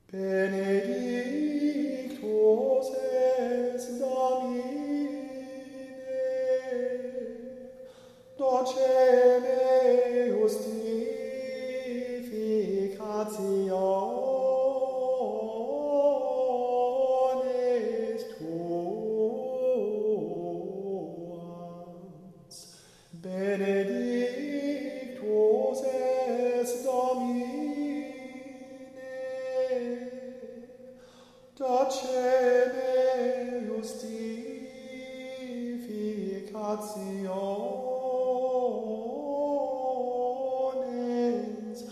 Benedictus es Domine, docere justificationes tuas. Benedictus es Domine, docere justificationes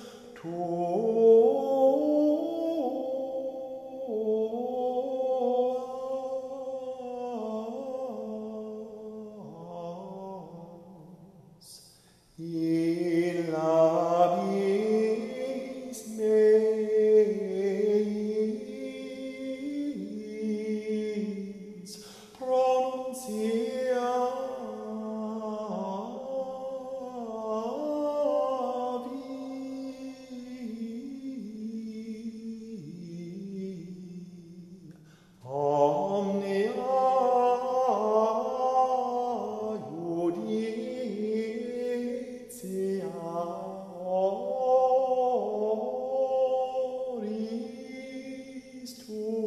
tuas. In labis meis pronunciavi omnia judicia oris tuis.